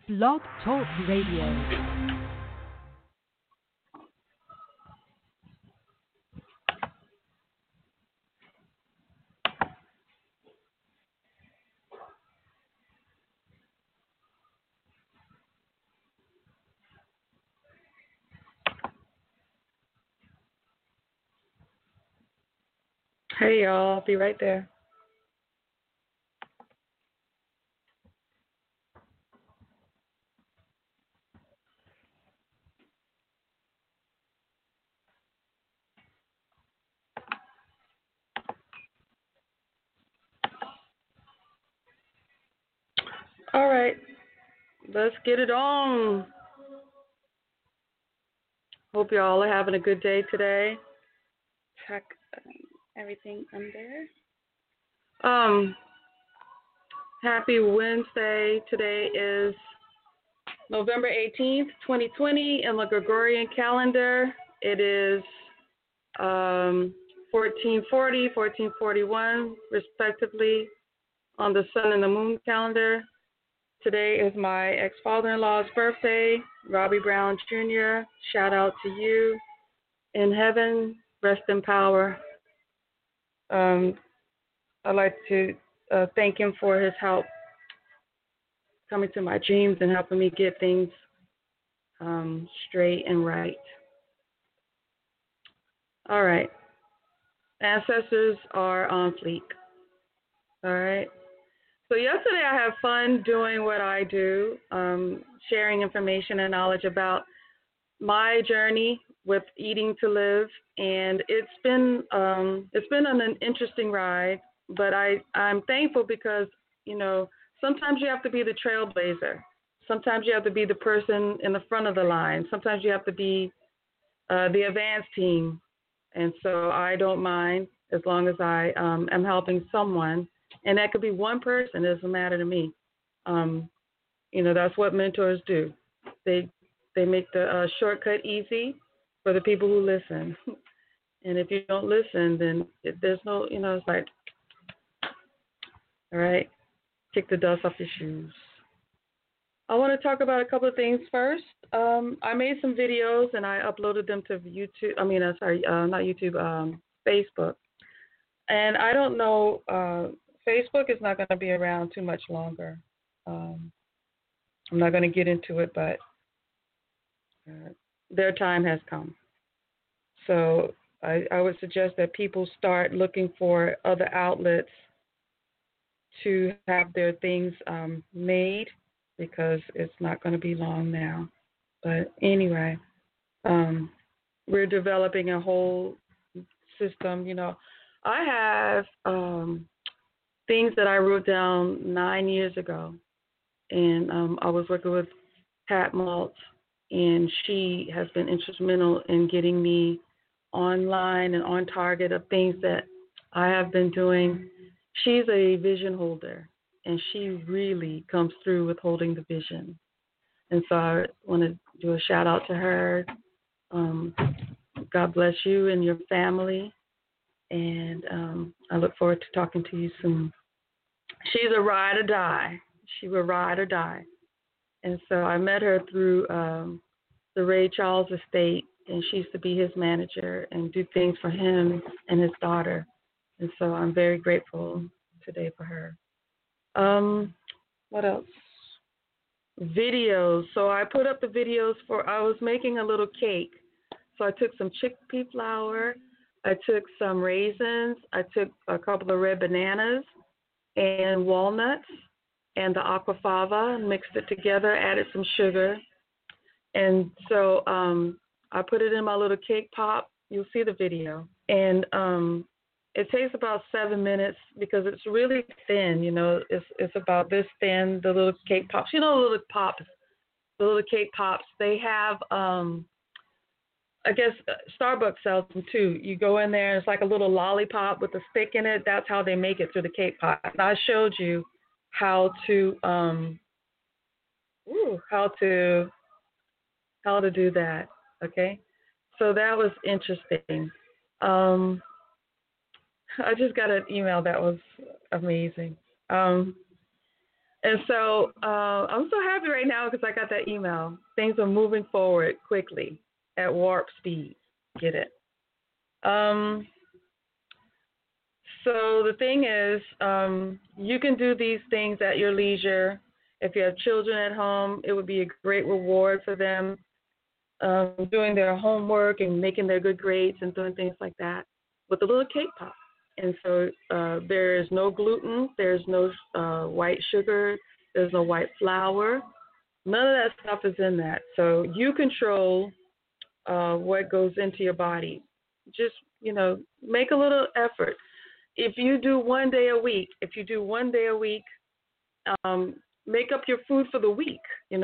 Blog Talk Radio. Hey y'all, I'll be right there. All right, let's get it on. Hope y'all are having a good day today. Check everything under. Happy Wednesday. Today is November 18th, 2020. In the Gregorian calendar, it is 1440, 1441, respectively. On the sun and the moon calendar, today is my ex-father-in-law's birthday, Robbie Brown Jr. Shout out to you. In heaven, rest in power. I'd like to thank him for his help coming to my dreams and helping me get things straight and right. All right. Ancestors are on fleek. All right. So yesterday I had fun doing what I do, sharing information and knowledge about my journey with eating to live, and it's been an interesting ride. But I'm thankful because sometimes you have to be the trailblazer. Sometimes you have to be the person in the front of the line. Sometimes you have to be the advance team, and so I don't mind as long as I am helping someone. And that could be one person. It doesn't matter to me. That's what mentors do. They make the shortcut easy for the people who listen. And if you don't listen, then there's no, it's like, all right, kick the dust off your shoes. I want to talk about a couple of things first. I made some videos and I uploaded them to YouTube. Not YouTube, Facebook. And I don't know. Facebook is not going to be around too much longer. I'm not going to get into it, but their time has come. So I would suggest that people start looking for other outlets to have their things made, because it's not going to be long now. But anyway, we're developing a whole system. I have things that I wrote down 9 years ago, and I was working with Pat Maltz, and she has been instrumental in getting me online and on target of things that I have been doing. She's a vision holder, and she really comes through with holding the vision. And so I want to do a shout out to her. God bless you and your family, and I look forward to talking to you soon. She's a ride or die. She will ride or die. And so I met her through the Ray Charles estate, and she used to be his manager and do things for him and his daughter. And so I'm very grateful today for her. What else? Videos. So I put up the videos I was making a little cake. So I took some chickpea flour. I took some raisins. I took a couple of red bananas and walnuts and the aquafaba, mixed it together, added some sugar. And so I put it in my little cake pop. You'll see the video. And it takes about 7 minutes because it's really thin, it's about this thin, the little cake pops. The little cake pops, they have, I guess Starbucks sells them too. You go in there, it's like a little lollipop with a stick in it. That's how they make it through the cake pop. And I showed you how to do that. Okay, so that was interesting. I just got an email that was amazing. And so I'm so happy right now because I got that email. Things are moving forward quickly at warp speed. Get it? So the thing is, you can do these things at your leisure. If you have children at home, it would be a great reward for them doing their homework and making their good grades and doing things like that with a little cake pop. And so there is no gluten, there's no white sugar, there's no white flour. None of that stuff is in that. So you control what goes into your body. Just, make a little effort. If you do one day a week, make up your food for the week,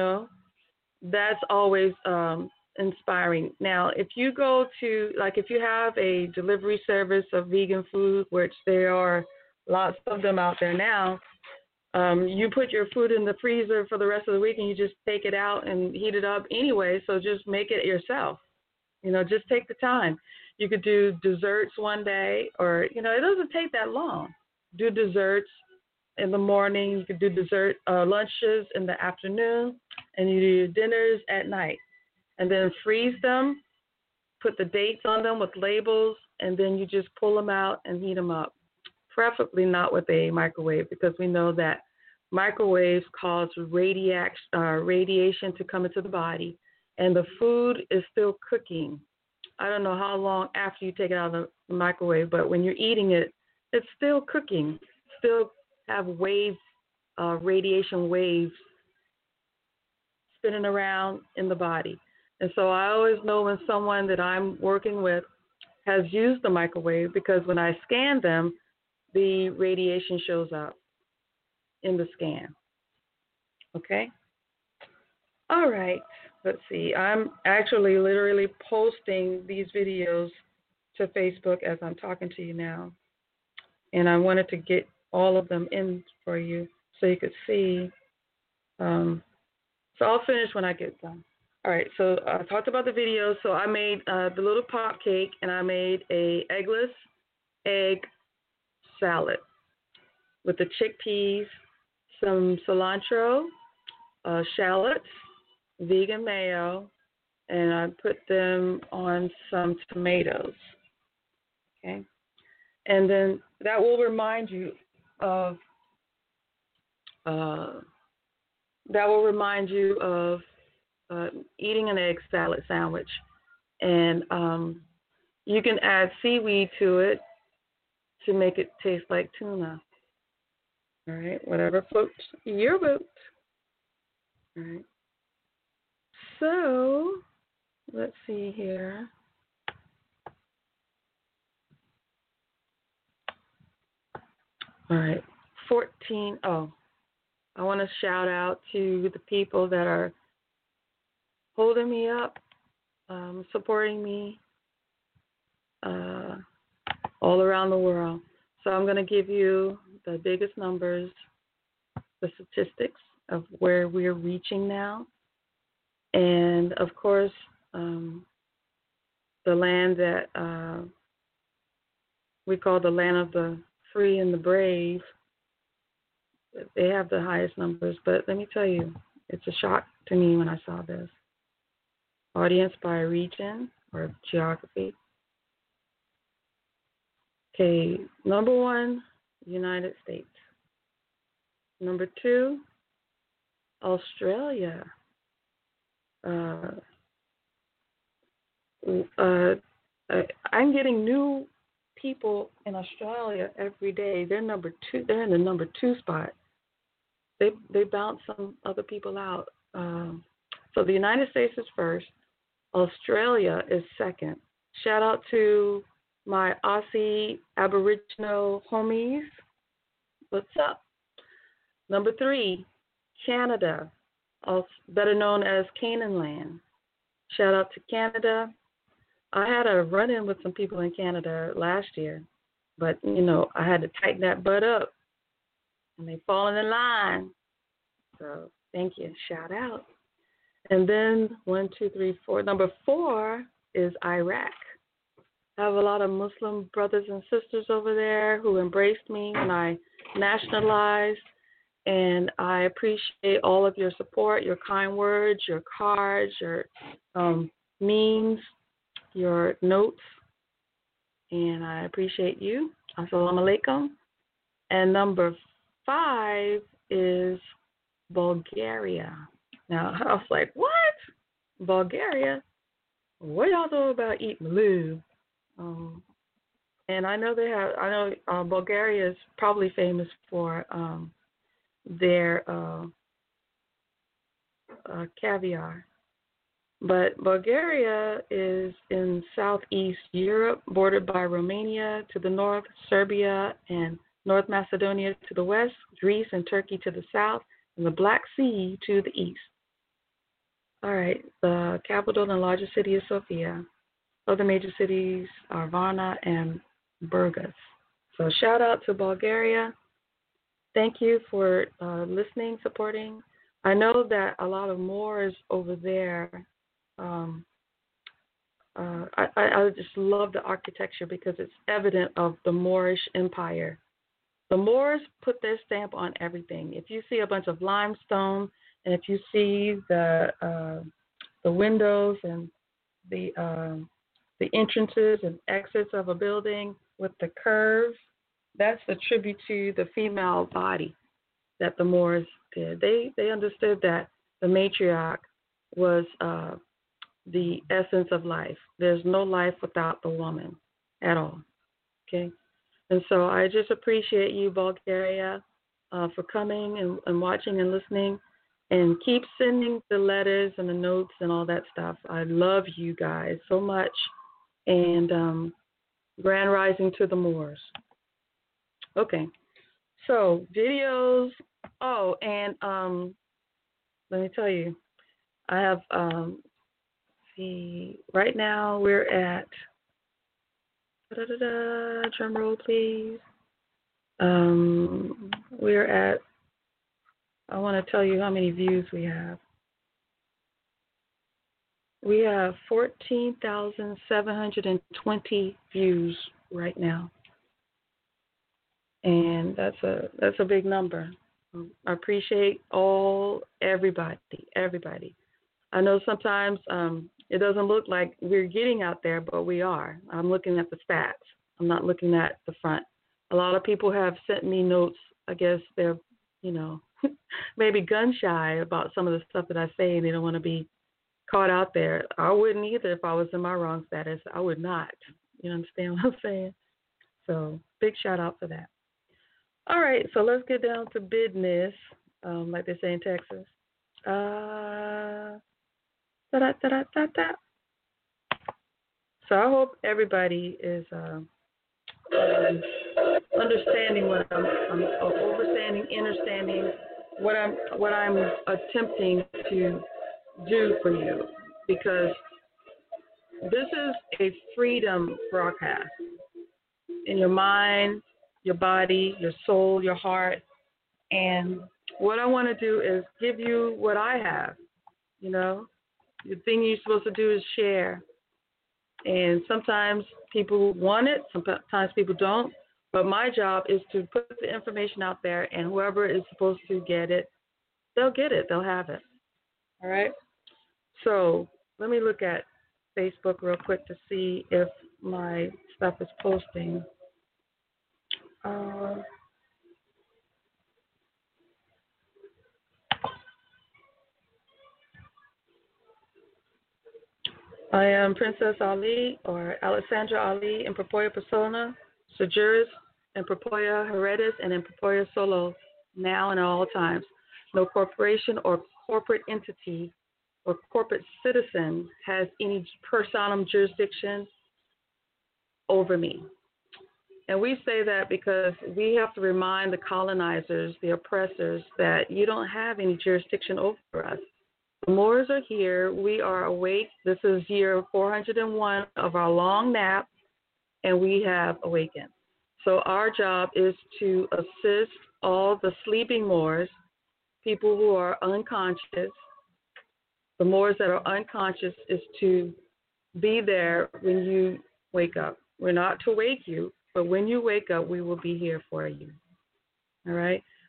That's always inspiring. Now, if you go to, if you have a delivery service of vegan food, which there are lots of them out there now, you put your food in the freezer for the rest of the week and you just take it out and heat it up anyway, so just make it yourself. Just take the time. You could do desserts one day, or, it doesn't take that long. Do desserts in the morning. You could do dessert lunches in the afternoon, and you do your dinners at night. And then freeze them, put the dates on them with labels, and then you just pull them out and heat them up. Preferably not with a microwave, because we know that microwaves cause radiation to come into the body, and the food is still cooking. I don't know how long after you take it out of the microwave, but when you're eating it, it's still cooking, still have waves, radiation waves spinning around in the body. And so I always know when someone that I'm working with has used the microwave, because when I scan them, the radiation shows up in the scan. Okay? All right. Let's see. I'm actually literally posting these videos to Facebook as I'm talking to you now. And I wanted to get all of them in for you so you could see. So I'll finish when I get done. All right. So I talked about the videos. So I made the little pop cake, and I made a eggless egg salad with the chickpeas, some cilantro, shallots, vegan mayo, and I put them on some tomatoes. Okay, and then that will remind you of eating an egg salad sandwich, and you can add seaweed to it to make it taste like tuna. All right, whatever floats your boat. All right. So, let's see here. All right, 14. Oh, I want to shout out to the people that are holding me up, supporting me all around the world. So I'm going to give you the biggest numbers, the statistics of where we're reaching now. And, of course, the land that we call the land of the free and the brave, they have the highest numbers. But let me tell you, it's a shock to me when I saw this. Audience by region or geography. Okay, number 1, United States. Number 2, Australia. I'm getting new people in Australia every day. They're number 2. They're in the number 2 spot. They bounce some other people out. So the United States is first. Australia is second. Shout out to my Aussie Aboriginal homies. What's up? Number 3, Canada, also better known as Canaan Land. Shout out to Canada. I had a run-in with some people in Canada last year, but, I had to tighten that butt up, and they falling in line. So thank you. Shout out. And then 1, 2, 3, 4. Number 4 is Iraq. I have a lot of Muslim brothers and sisters over there who embraced me when I nationalized, And I appreciate all of your support, your kind words, your cards, your memes, your notes, and I appreciate you. Assalamu alaikum. And number 5 is Bulgaria. Now, I was like, what? Bulgaria? What y'all know about eating maloo? And I know Bulgaria is probably famous for their caviar. But Bulgaria is in southeast Europe, bordered by Romania to the north, Serbia and North Macedonia to the west, Greece and Turkey to the south, and the Black Sea to the east. All right, the capital and largest city is Sofia. Other major cities are Varna and Burgas. So shout out to Bulgaria. Thank you for listening, supporting. I know that a lot of Moors over there. I just love the architecture because it's evident of the Moorish Empire. The Moors put their stamp on everything. If you see a bunch of limestone, and if you see the windows and the entrances and exits of a building with the curves, that's a tribute to the female body that the Moors did. They understood that the matriarch was the essence of life. There's no life without the woman at all. Okay? And so I just appreciate you, Bulgaria, for coming and watching and listening. And keep sending the letters and the notes and all that stuff. I love you guys so much. And grand rising to the Moors. Okay. So videos. Oh, and let me tell you, I have right now we're at drum roll please. We're at, I want to tell you how many views we have. We have 14,720 views right now. And that's a big number. I appreciate everybody. I know sometimes it doesn't look like we're getting out there, but we are. I'm looking at the stats. I'm not looking at the front. A lot of people have sent me notes. I guess they're, maybe gun shy about some of the stuff that I say, and they don't want to be caught out there. I wouldn't either if I was in my wrong status. I would not. You understand what I'm saying? So big shout out for that. All right, so let's get down to business, like they say in Texas. So I hope everybody is understanding what I'm understanding what I'm attempting to do for you, because this is a freedom broadcast in your mind, your body, your soul, your heart. And what I want to do is give you what I have. The thing you're supposed to do is share. And sometimes people want it, sometimes people don't. But my job is to put the information out there, and whoever is supposed to get it, they'll get it. They'll have it. All right? So let me look at Facebook real quick to see if my stuff is posting. I am Princess Ali, or Alessandra Ali, in Propoia Persona, Sojuris, in Propoia Heredis, and in Propoia Solo, now and at all times. No corporation or corporate entity or corporate citizen has any personam jurisdiction over me. And we say that because we have to remind the colonizers, the oppressors, that you don't have any jurisdiction over us. The Moors are here. We are awake. This is year 401 of our long nap, and we have awakened. So our job is to assist all the sleeping Moors, people who are unconscious. The Moors that are unconscious is to be there when you wake up. We're not to wake you, but when you wake up, we will be here for you. All right?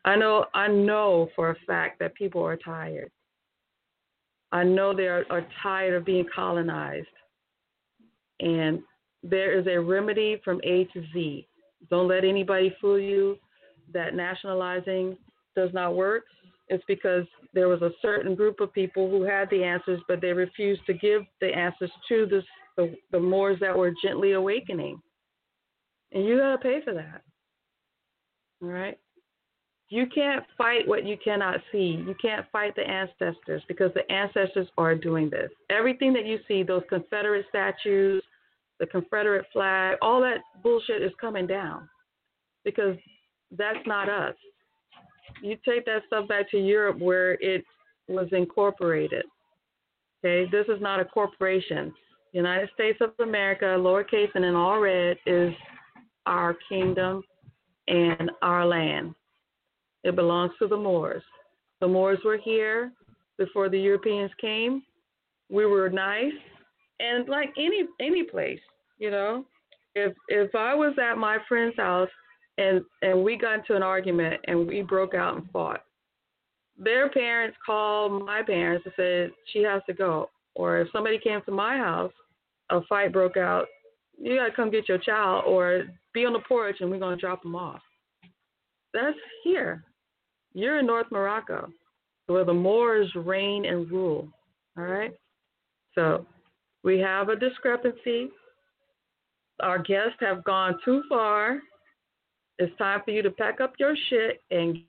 I know for a fact that people are tired. I know they are tired of being colonized. And there is a remedy from A to Z. Don't let anybody fool you that nationalizing does not work. It's because there was a certain group of people who had the answers, but they refused to give the answers to the Moors that were gently awakening. And you got to pay for that. All right? You can't fight what you cannot see. You can't fight the ancestors because the ancestors are doing this. Everything that you see, those Confederate statues, the Confederate flag, all that bullshit is coming down because that's not us. You take that stuff back to Europe where it was incorporated. Okay, this is not a corporation. United States of America, lowercase and in all red, is our kingdom and our land. It belongs to the Moors. The Moors were here before the Europeans came. We were nice, and like any place, you know, if I was at my friend's house and we got into an argument and we broke out and fought, their parents called my parents and said she has to go. Or if somebody came to my house, a fight broke out, you gotta come get your child or be on the porch and we're gonna drop them off. That's here. You're in North Morocco, where the Moors reign and rule. All right. So we have a discrepancy. Our guests have gone too far. It's time for you to pack up your shit and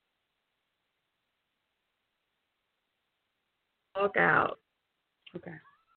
walk out. Okay.